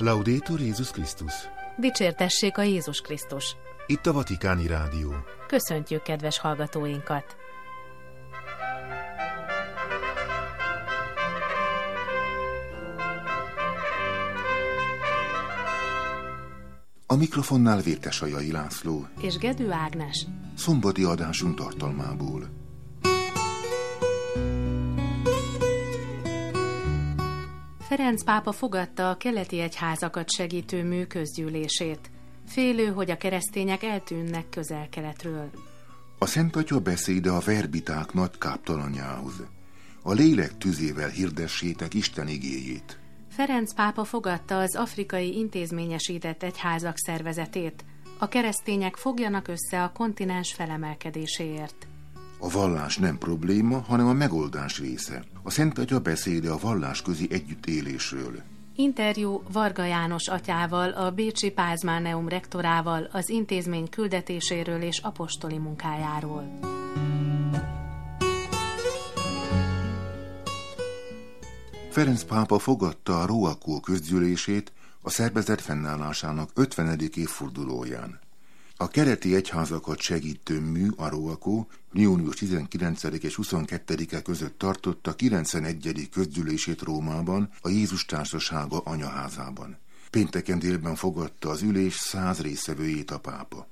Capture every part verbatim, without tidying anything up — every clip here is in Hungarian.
Laudetur Jézus Krisztus! Dicsértessék a Jézus Krisztus! Itt a Vatikáni Rádió. Köszöntjük kedves hallgatóinkat! A mikrofonnál Vértesajai László és Gedő Ágnes. Szombati adásunk tartalmából. Ferenc pápa fogadta a keleti egyházakat segítő mű közgyűlését. Félő, hogy a keresztények eltűnnek Közel-Keletről. A Szent Atya beszéde a verbiták nagy káptalanjához. A lélek tüzével hirdessétek Isten igéjét. Ferenc pápa fogadta az afrikai intézményesített egyházak szervezetét. A keresztények fogjanak össze a kontinens felemelkedéséért. A vallás nem probléma, hanem a megoldás része. A Szent Atya beszéde a vallásközi együttélésről. Interjú Varga János atyával, a bécsi Pázmáneum rektorával, az intézmény küldetéséről és apostoli munkájáról. Ferenc pápa fogadta a Roakó közgyűlését a szervezet fennállásának ötvenedik évfordulóján. A keleti egyházakat segítő mű, a Roakó, június tizenkilencedike és huszonkettedike között tartotta kilencvenegyedik közgyűlését Rómában, a Jézus Társasága anyaházában. Pénteken délben fogadta az ülés száz résztvevőjét a pápa.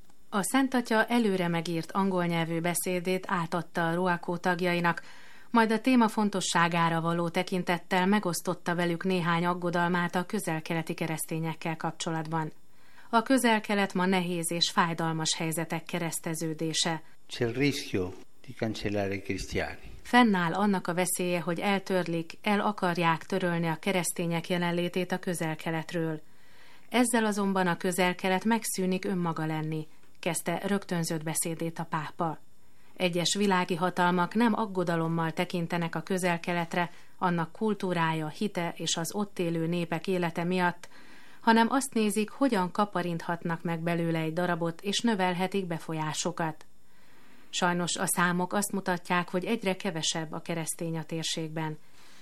A Szent Atya előre megírt angol nyelvű beszédét átadta a Roakó tagjainak, majd a téma fontosságára való tekintettel megosztotta velük néhány aggodalmát a közel-keleti keresztényekkel kapcsolatban. A Közel-Kelet ma nehéz és fájdalmas helyzetek kereszteződése. C'è il rischio di cancellare i cristiani. Fennáll annak a veszélye, hogy eltörlik, el akarják törölni a keresztények jelenlétét a Közel-Keletről. Ezzel azonban a Közel-Kelet megszűnik önmaga lenni, kezdte rögtönzött beszédét a pápa. Egyes világi hatalmak nem aggodalommal tekintenek a Közel-Keletre, annak kultúrája, hite és az ott élő népek élete miatt, hanem azt nézik, hogyan kaparinthatnak meg belőle egy darabot, és növelhetik befolyásokat. Sajnos a számok azt mutatják, hogy egyre kevesebb a keresztény a térségben.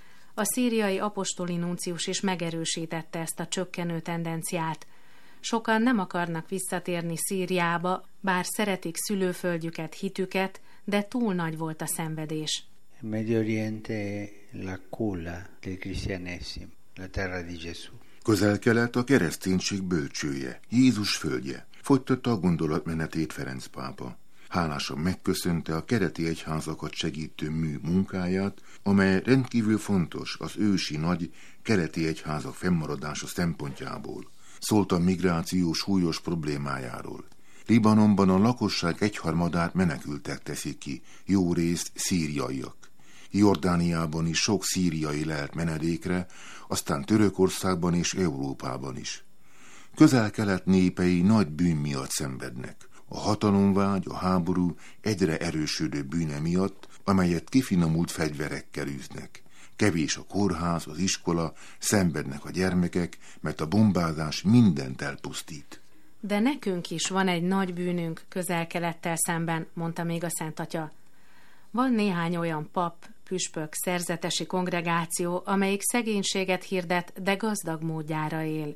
A szíriai apostoli nuncius is megerősítette ezt a csökkenő tendenciát. Sokan nem akarnak visszatérni Szíriába, bár szeretik szülőföldjüket, hitüket, de túl nagy volt a szenvedés. Medio Oriente la culla del cristianesimo, la terra di Gesù. Közel-Kelet a kereszténység bölcsője, Jézus földje, folytatta a gondolatmenetét Ferenc pápa. Hálásan megköszönte a keleti egyházakat segítő mű munkáját, amely rendkívül fontos az ősi nagy keleti egyházak fennmaradása szempontjából. Szólt a migráció súlyos problémájáról. Libanonban a lakosság egyharmadát menekültek teszik ki, jó részt szíriaiak. Jordániában is sok szíriai lelt menedékre, aztán Törökországban és Európában is. Közel-Kelet népei nagy bűn miatt szenvednek. A hatalomvágy, a háború egyre erősödő bűne miatt, amelyet kifinomult fegyverekkel űznek. Kevés a kórház, az iskola, szenvednek a gyermekek, mert a bombázás mindent elpusztít. De nekünk is van egy nagy bűnünk Közel-Kelettel szemben, mondta még a Szent Atya. Van néhány olyan pap, püspök, szerzetesi kongregáció, amelyik szegénységet hirdet, de gazdag módjára él.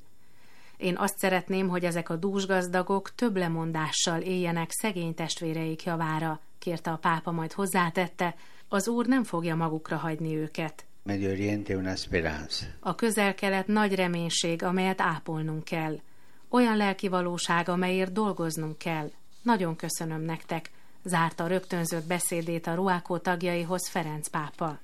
Én azt szeretném, hogy ezek a dúsgazdagok több lemondással éljenek szegény testvéreik javára, kérte a pápa, majd hozzátette, az Úr nem fogja magukra hagyni őket. Medio Oriente una speranza. A Közel-Kelet nagy reménység, amelyet ápolnunk kell. Olyan lelki valóság, amelyért dolgoznunk kell. Nagyon köszönöm nektek, zárta rögtönzött beszédét a Roakó tagjaihoz Ferenc pápa.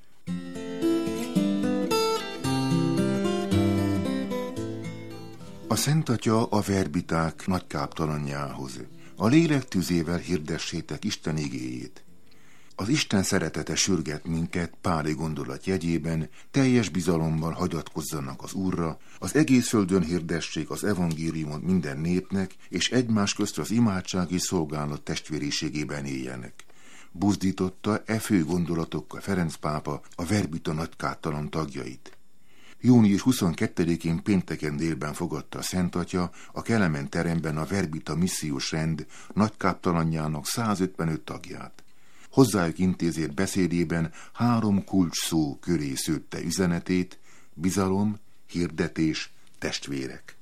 A Szent Atya a verbiták nagy káptalanjához. A lélek tüzével hirdessétek Isten igéjét. Az Isten szeretete sürget minket páli gondolat jegyében, teljes bizalommal hagyatkozzanak az Úrra, az egész földön hirdessék az evangéliumot minden népnek, és egymás közt az imádság és szolgálat testvériségében éljenek. Buzdította e fő gondolatokkal Ferenc pápa a verbita nagykáttalan tagjait. június huszonkettedikén pénteken délben fogadta a Szent Atya a Kelemen teremben a verbita missziós rend nagykáptalanjának százötvenöt tagját. Hozzájuk intézett beszédében három kulcs szó köré szőtte üzenetét: bizalom, hirdetés, testvérek.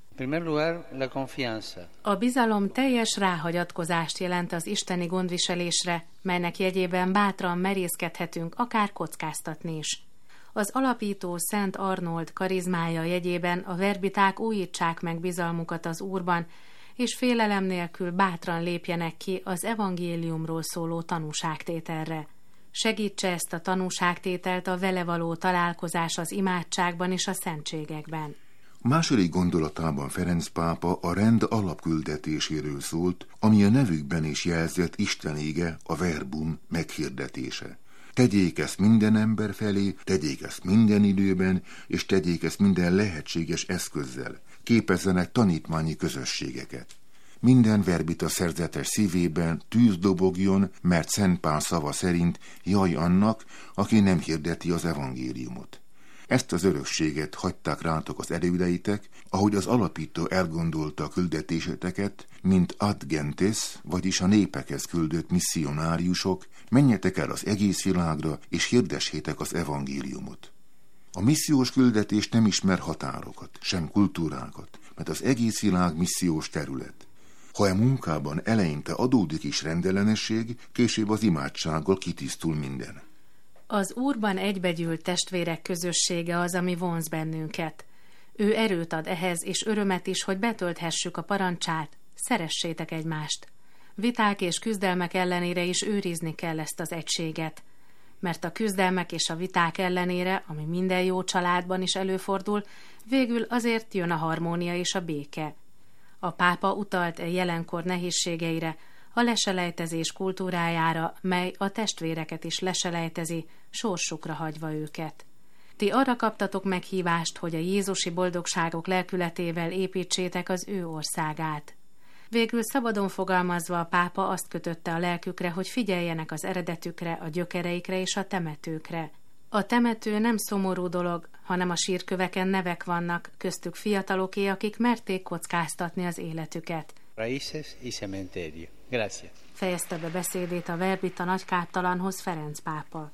A bizalom teljes ráhagyatkozást jelent az isteni gondviselésre, melynek jegyében bátran merészkedhetünk, akár kockáztatni is. Az alapító Szent Arnold karizmája jegyében a verbiták újítsák meg bizalmukat az Úrban, és félelem nélkül bátran lépjenek ki az evangéliumról szóló tanúságtételre. Segítse ezt a tanúságtételt a vele való találkozás az imádságban és a szentségekben. A második gondolatában Ferenc pápa a rend alapküldetéséről szólt, ami a nevükben is jelzett Isten ége, a verbum meghirdetése. Tegyék ezt minden ember felé, tegyék ezt minden időben, és tegyék ezt minden lehetséges eszközzel. Képezzenek tanítmányi közösségeket. Minden verbita szerzetes szívében tűz dobogjon, mert Szent Pál szava szerint jaj annak, aki nem hirdeti az evangéliumot. Ezt az örökséget hagyták rátok az erődeitek, ahogy az alapító elgondolta a küldetéseteket, mint ad gentes, vagyis a népekhez küldött misszionáriusok, menjetek el az egész világra, és hirdessétek az evangéliumot. A missziós küldetés nem ismer határokat, sem kultúrákat, mert az egész világ missziós terület. Ha e munkában eleinte adódik is rendellenesség, később az imádsággal kitisztul minden. Az Úrban egybegyűlt testvérek közössége az, ami vonz bennünket. Ő erőt ad ehhez, és örömet is, hogy betölthessük a parancsát, szeressétek egymást. Viták és küzdelmek ellenére is őrizni kell ezt az egységet. Mert a küzdelmek és a viták ellenére, ami minden jó családban is előfordul, végül azért jön a harmónia és a béke. A pápa utalt e jelenkor nehézségeire, a leselejtezés kultúrájára, mely a testvéreket is leselejtezi, sorsukra hagyva őket. Ti arra kaptatok meghívást, hogy a jézusi boldogságok lelkületével építsétek az ő országát. Végül szabadon fogalmazva a pápa azt kötötte a lelkükre, hogy figyeljenek az eredetükre, a gyökereikre és a temetőkre. A temető nem szomorú dolog, hanem a sírköveken nevek vannak, köztük fiataloké, akik merték kockáztatni az életüket. Raíces y cementerio. Gracias. Fejezte be beszédét a verbita nagykáptalanhoz Ferenc pápa.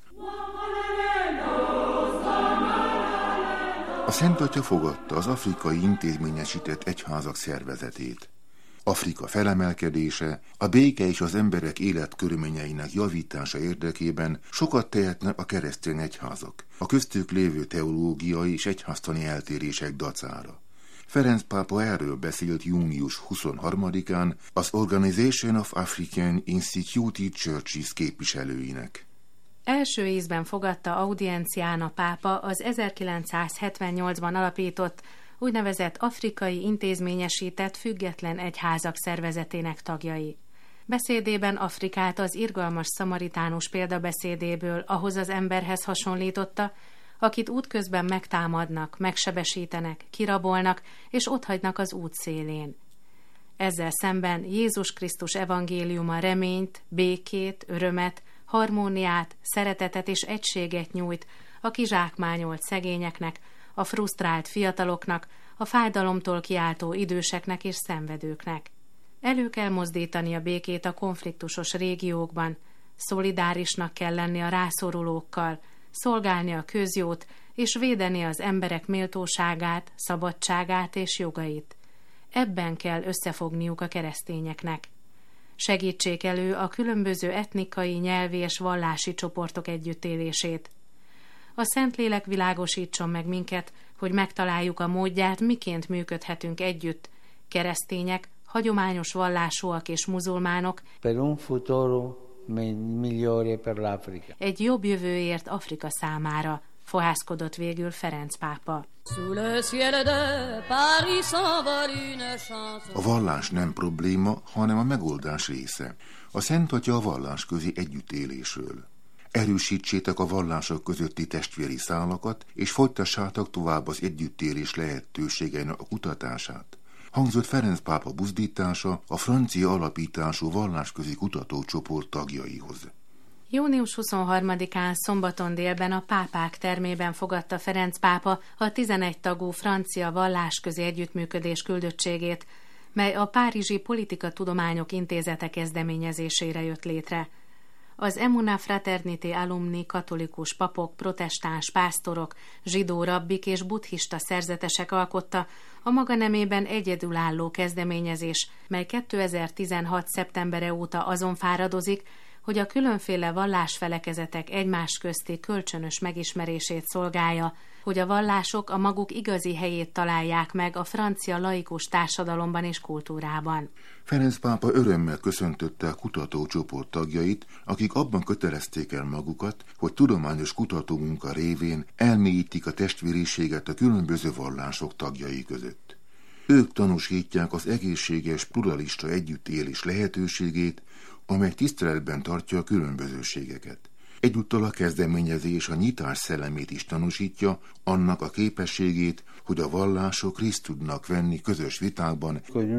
A Szent Atya fogadta az afrikai intézményesített egyházak szervezetét. Afrika felemelkedése, a béke és az emberek életkörülményeinek javítása érdekében sokat tehetnek a keresztény egyházak, a köztük lévő teológiai és egyháztani eltérések dacára. Ferenc pápa erről beszélt június huszonharmadikán az Organization of African Instituted Churches képviselőinek. Első ízben fogadta audiencián a pápa az ezerkilencszázhetvennyolcban alapított úgynevezett afrikai intézményesített független egyházak szervezetének tagjai. Beszédében Afrikát az irgalmas szamaritánus példabeszédéből ahhoz az emberhez hasonlította, akit útközben megtámadnak, megsebesítenek, kirabolnak és otthagynak az út szélén. Ezzel szemben Jézus Krisztus evangéliuma reményt, békét, örömet, harmóniát, szeretetet és egységet nyújt a kizsákmányolt szegényeknek, a frusztrált fiataloknak, a fájdalomtól kiáltó időseknek és szenvedőknek. Elő kell mozdítani a békét a konfliktusos régiókban, szolidárisnak kell lenni a rászorulókkal, szolgálni a közjót és védeni az emberek méltóságát, szabadságát és jogait. Ebben kell összefogniuk a keresztényeknek. Segítsék elő a különböző etnikai, nyelvi és vallási csoportok együttélését. A Szentlélek világosítson meg minket, hogy megtaláljuk a módját, miként működhetünk együtt, keresztények, hagyományos vallásúak és muzulmánok, per un futuro migliore per l'Africa. Egy jobb jövőért Afrika számára, fohászkodott végül Ferenc pápa. A vallás nem probléma, hanem a megoldás része. A Szent Atya a vallásközi együttélésről. Erősítsétek a vallások közötti testvéri szálakat, és folytassátok tovább az együttélés lehetőségeinek a kutatását. Hangzott Ferenc pápa buzdítása a francia alapítású vallásközi kutatócsoport tagjaihoz. június huszonharmadikán szombaton délben a pápák termében fogadta Ferenc pápa a tizenegy tagú francia vallásközi együttműködés küldöttségét, mely a Párizsi Politikatudományok Intézete kezdeményezésére jött létre. Az Emuna Fraternité alumni katolikus papok, protestáns pásztorok, zsidó rabbik és buddhista szerzetesek alkotta a maga nemében egyedülálló kezdeményezés, mely kétezer-tizenhat. szeptembere óta azon fáradozik, hogy a különféle vallásfelekezetek egymás közti kölcsönös megismerését szolgálja, hogy a vallások a maguk igazi helyét találják meg a francia laikus társadalomban és kultúrában. Ferenc pápa örömmel köszöntötte a kutatócsoport tagjait, akik abban kötelezték el magukat, hogy tudományos kutatómunka révén elmélyítik a testvériséget a különböző vallások tagjai között. Ők tanúsítják az egészséges pluralista együttélés lehetőségét, amely tiszteletben tartja a különbözőségeket. Egyúttal a kezdeményezés a nyitás szellemét is tanúsítja, annak a képességét, hogy a vallások részt tudnak venni közös vitákban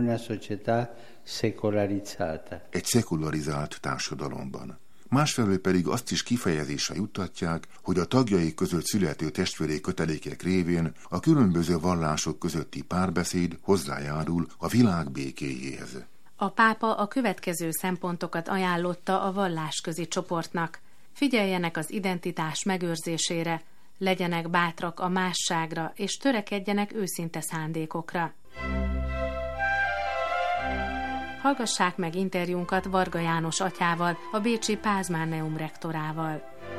egy szekularizált társadalomban. Másfelől pedig azt is kifejezésre juttatják, hogy a tagjai között születő testvéri kötelékek révén a különböző vallások közötti párbeszéd hozzájárul a világ békéjéhez. A pápa a következő szempontokat ajánlotta a vallásközi csoportnak. Figyeljenek az identitás megőrzésére, legyenek bátrak a másságra, és törekedjenek őszinte szándékokra. Hallgassák meg interjúnkat Varga János atyával, a bécsi Pázmáneum rektorával.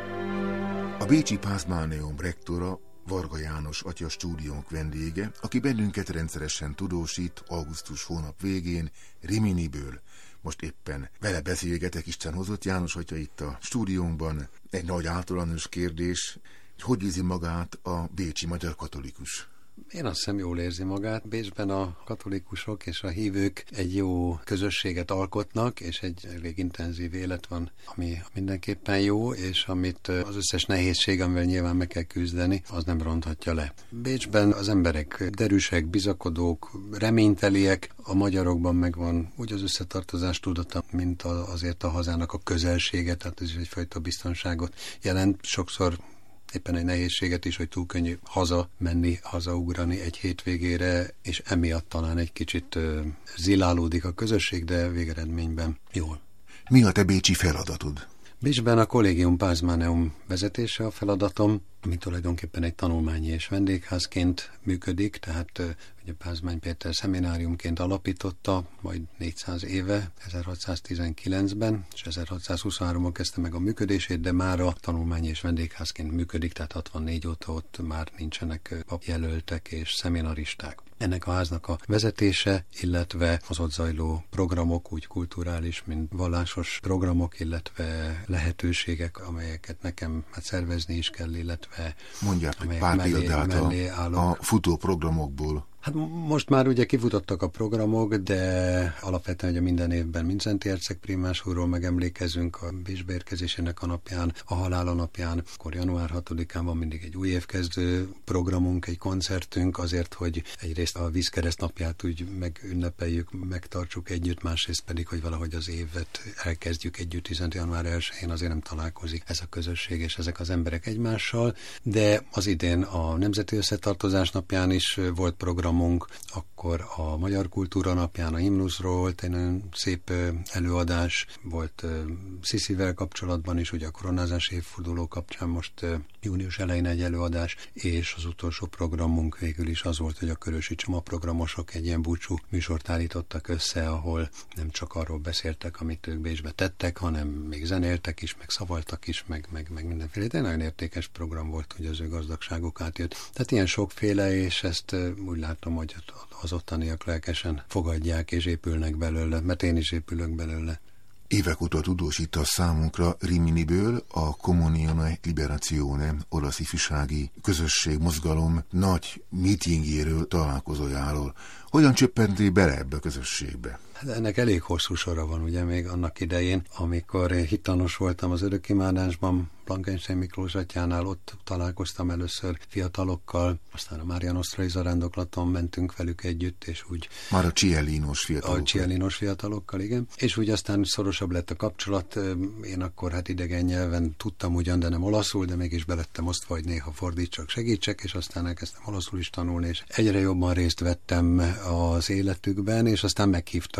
A bécsi Pázmáneum rektora Varga János atya stúdiónk vendége, aki bennünket rendszeresen tudósít augusztus hónap végén Riminiből. Most éppen vele beszélgetek, Isten hozott János atya itt a stúdiónkban. Egy nagy általános kérdés, hogy érzi magát a bécsi magyar katolikus? Én azt hiszem, jól érzi magát. Bécsben a katolikusok és a hívők egy jó közösséget alkotnak, és egy elég intenzív élet van, ami mindenképpen jó, és amit az összes nehézség, amivel nyilván meg kell küzdeni, az nem ronthatja le. Bécsben az emberek derűsek, bizakodók, reményteliek, a magyarokban megvan úgy az összetartozás tudata, mint azért a hazának a közelsége, tehát ez is egyfajta biztonságot jelent. Sokszor éppen egy nehézséget is, hogy túl könnyű haza menni, hazaugrani egy hétvégére, és emiatt talán egy kicsit uh, zilálódik a közösség, de végeredményben jól. Mi a te bécsi feladatod? Bécsben a Collegium Pázmáneum vezetése a feladatom, ami tulajdonképpen egy tanulmányi és vendégházként működik, tehát ugye Pázmány Péter szemináriumként alapította, majd négyszáz éve, ezerhatszáztizenkilencben, és ezerhatszázhuszonháromban kezdte meg a működését, de már a tanulmányi és vendégházként működik, tehát hatvannégy óta ott már nincsenek papjelöltek és szeminaristák. Ennek a háznak a vezetése, illetve az ott zajló programok, úgy kulturális, mint vallásos programok, illetve lehetőségek, amelyeket nekem hát szervezni is kell, illetve mondják egy pár példát a, a futó programokból. Hát most már ugye kifutottak a programok, de alapvetően ugye minden évben Mindszenty herceg prímás úrról megemlékezünk a Bécsbe érkezésének a napján, a halála napján, akkor január hatodikán van mindig egy új évkezdő programunk, egy koncertünk azért, hogy egyrészt a vízkereszt napját úgy megünnepeljük, megtartsuk együtt, másrészt pedig, hogy valahogy az évet elkezdjük együtt, hiszen január elsején azért nem találkozik ez a közösség és ezek az emberek egymással, de az idén a Nemzeti Összetartozás napján is volt program, akkor a Magyar Kultúra napján a himnuszról volt egy nagyon szép előadás, volt Sziszivel kapcsolatban is, ugye a koronázás évforduló kapcsán most június elején egy előadás, és az utolsó programunk végül is az volt, hogy a Körösi Csoma programosok egy ilyen búcsú műsort állítottak össze, ahol nem csak arról beszéltek, amit ők Bécsbe tettek, hanem még zenéltek is, meg szavaltak is, meg, meg, meg mindenféle. De nagyon értékes program volt, hogy az ő gazdagságuk átjött. Tehát ilyen sokféle, és ezt úgy látom, hogy az ottaniak lelkesen fogadják és épülnek belőle, mert én is épülök belőle. Évek óta tudósít a számunkra Riminiből, a Comunione Liberazione olasz ifjúsági közösség mozgalom nagy mítingjéről, találkozójáról. Hogyan csöppentél bele ebbe a közösségbe? Hát ennek elég hosszú sora van, ugye még annak idején, amikor hittanos voltam az örökimádásban, Blankenstein Miklós atyánál, ott találkoztam először fiatalokkal, aztán a Mária Nostrai zarándoklaton mentünk velük együtt, és úgy... Már a Cielinos fiatalokkal. A Cielinos fiatalokkal, igen. És úgy aztán szorosabb lett a kapcsolat, én akkor hát idegen nyelven tudtam ugyan, de nem olaszul, de mégis belettem osztva, hogy néha fordítsak, segítsek, és aztán elkezdtem olaszul is tanulni, és egyre jobban részt vettem az életükben, és aztán meghívtak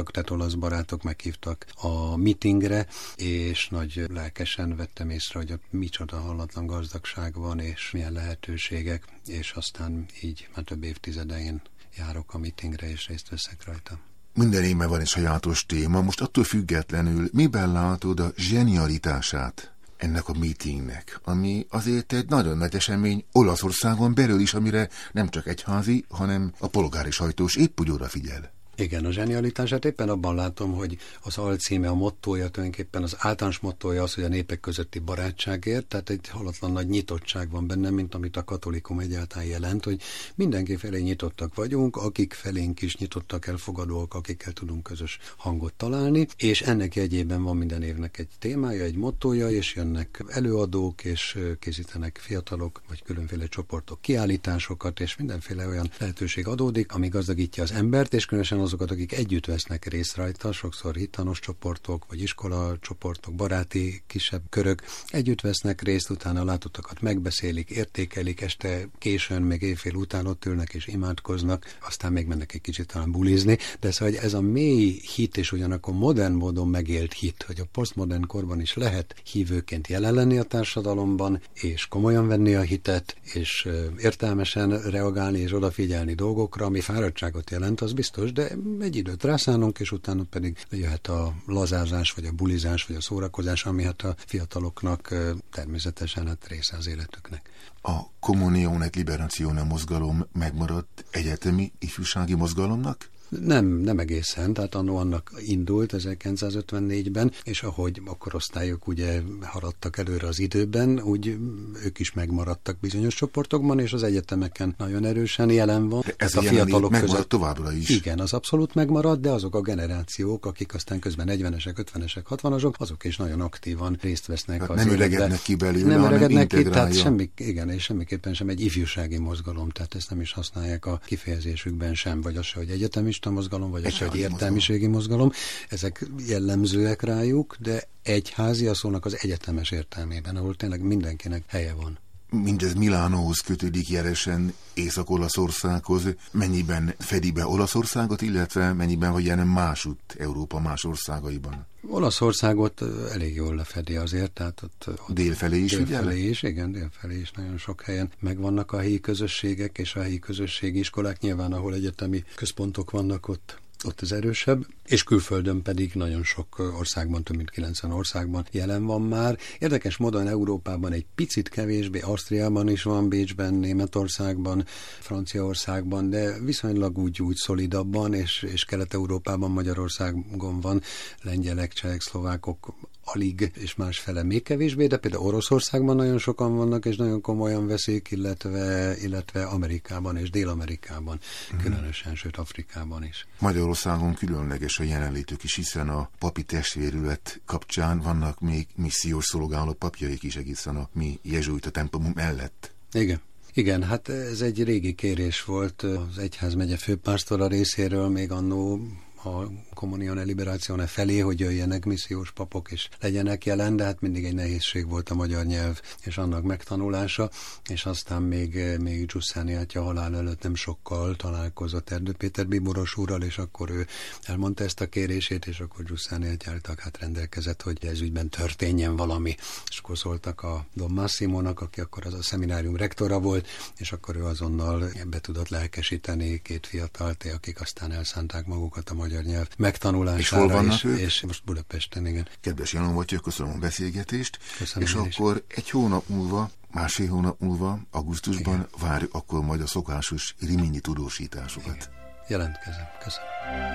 meghívtak, tehát olasz barátok meghívtak a meetingre, és nagy lelkesen vettem észre, hogy ott micsoda hallatlan gazdagság van, és milyen lehetőségek, és aztán így már több évtizede én járok a meetingre, és részt veszek rajta. Minden évben van egy sajátos téma, most attól függetlenül miben látod a zsenialitását ennek a meetingnek, ami azért egy nagyon nagy esemény Olaszországon belül is, amire nem csak egyházi, hanem a polgári sajtós épp úgy odafigyel. Igen, a zsenialitását éppen abban látom, hogy az alcíme, a mottója, tulajdonképpen az általános mottója az, hogy a népek közötti barátságért, tehát egy halatlan nagy nyitottság van benne, mint amit a katolikum egyáltalán jelent, hogy mindenki felé nyitottak vagyunk, akik felénk is nyitottak, elfogadóak, akikkel tudunk közös hangot találni, és ennek jegyében van minden évnek egy témája, egy mottója, és jönnek előadók, és készítenek fiatalok, vagy különféle csoportok kiállításokat, és mindenféle olyan lehetőség adódik, ami gazdagítja az embert, és különösen azokat, akik együtt vesznek részt rajta, sokszor hitanos csoportok, vagy iskola csoportok, baráti kisebb körök, együtt vesznek részt, utána látottakat megbeszélik, értékelik, este későn, még éjfél után ott ülnek és imádkoznak, aztán még mennek egy kicsit talán bulizni, de szóval ez a mély hit, és ugyanakkor modern módon megélt hit, hogy a posztmodern korban is lehet hívőként jelen lenni a társadalomban, és komolyan venni a hitet, és értelmesen reagálni és odafigyelni dolgokra, ami fáradtságot jelent, az biztos, de egy időt rászánunk, és utána pedig jöhet a lazázás, vagy a bulizás, vagy a szórakozás, ami hát a fiataloknak természetesen hát része az életüknek. A Comunione et Liberazione mozgalom megmaradt egyetemi ifjúsági mozgalomnak? Nem, nem egészen, tehát annó annak indult ezerkilencszázötvennégyben, és ahogy a korosztályok ugye haradtak előre az időben, úgy ők is megmaradtak bizonyos csoportokban, és az egyetemeken nagyon erősen jelen van. De ez a fiatalok megmarad között továbbra is. Igen, az abszolút megmarad, de azok a generációk, akik aztán közben negyvenesek, ötvenesek, hatvanosok, azok is nagyon aktívan részt vesznek hát az nem életben. öregednek ki belőle, nem hanem öregednek ki, integrálja. tehát semmi, igen, és semmiképpen sem egy ifjúsági mozgalom, tehát ezt nem is használják a kifejezésükben sem, vagy az se, hogy egyetemista mozgalom, vagy az se, hogy értelmiségi mozgalom. Ezek jellemzőek rájuk, de egyházi a szónak az egyetemes értelmében, ahol tényleg mindenkinek helye van. Mindez Milánóhoz kötődik jelesen, Észak-Olaszországhoz, mennyiben fedi be Olaszországot, illetve mennyiben vagy jelen másutt Európa más országaiban? Olaszországot elég jól lefedi azért, tehát ott, ott délfelé is, délfelé is, igen, délfelé is nagyon sok helyen megvannak a helyi közösségek, és a helyi közösségi iskolák, nyilván ahol egyetemi központok vannak, ott ott az erősebb, és külföldön pedig nagyon sok országban, több mint kilencven országban jelen van már. Érdekes módon Európában egy picit kevésbé, Ausztriában is van, Bécsben, Németországban, Franciaországban, de viszonylag úgy, úgy szolidabban, és, és Kelet-Európában, Magyarországon van, lengyelek, csehek, szlovákok alig, és másfele még kevésbé, de például Oroszországban nagyon sokan vannak, és nagyon komolyan veszik, illetve, illetve Amerikában és Dél-Amerikában, mm. különösen, sőt Afrikában is. Magyarországon különleges a jelenlétük is, hiszen a papi testvérület kapcsán vannak még missziós szolgáló papjaik is egészen a mi jezsuita templomunk mellett. Igen. Igen, hát ez egy régi kérés volt az egyházmegye főpásztora részéről, még annó a Comunione Liberazione felé, hogy jöjjenek missziós papok és legyenek jelen, de hát mindig egy nehézség volt a magyar nyelv és annak megtanulása, és aztán még, még Giussani atya halál előtt nem sokkal találkozott Erdő Péter bíboros úrral, és akkor ő elmondta ezt a kérését, és akkor Giussani atyáltak hát rendelkezett, hogy ez ügyben történjen valami. És akkor szóltak a Don Massimónak, aki akkor az a szeminárium rektora volt, és akkor ő azonnal be tudott lelkesíteni két fiatalt, akik aztán elszánták magukat a magyar nyelv megtanulására. És hol vannak ők? És most Budapesten, igen. Kedves János Matya, köszönöm a beszélgetést. Köszönöm, és akkor is. Egy hónap múlva, másfél hónap múlva, augusztusban igen. várjuk akkor majd a szokásos Rimini tudósításokat. Igen. Jelentkezem. Köszönöm.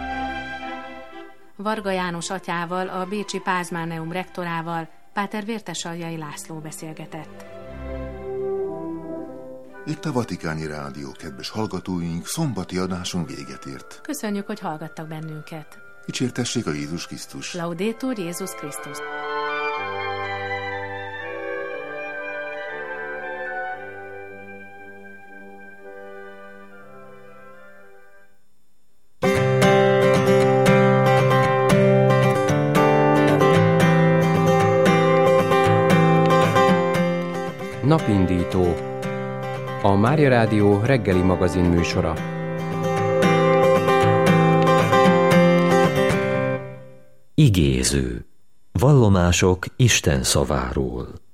Varga János atyával, a bécsi Pázmáneum rektorával, Páter Vértesaljai László beszélgetett. Itt a Vatikáni Rádió, kedves hallgatóink, szombati adáson véget ért. Köszönjük, hogy hallgattak bennünket. Dicsértessék a Jézus Krisztus. Laudetur Jézus Krisztus. Napindító. A Mária Rádió reggeli magazin műsora. Igéző. Vallomások Isten szaváról.